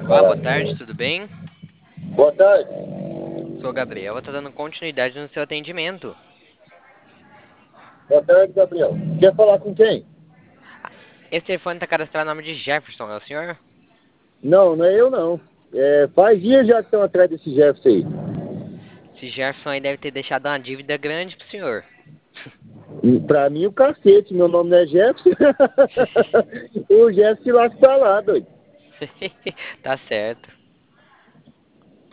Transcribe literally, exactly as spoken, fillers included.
Olá, boa tarde, tudo bem? Boa tarde. Sou o Gabriel, tá dando continuidade no seu atendimento. Boa tarde, Gabriel. Quer falar com quem? Esse telefone tá cadastrado no nome de Jefferson, é o senhor? Não, não é eu não. É, faz dias já que estão atrás desse Jefferson aí. Esse Jefferson aí deve ter deixado uma dívida grande pro senhor. E pra mim o cacete, meu nome não é Jefferson. O Jefferson lá que tá lá, doido. Tá certo.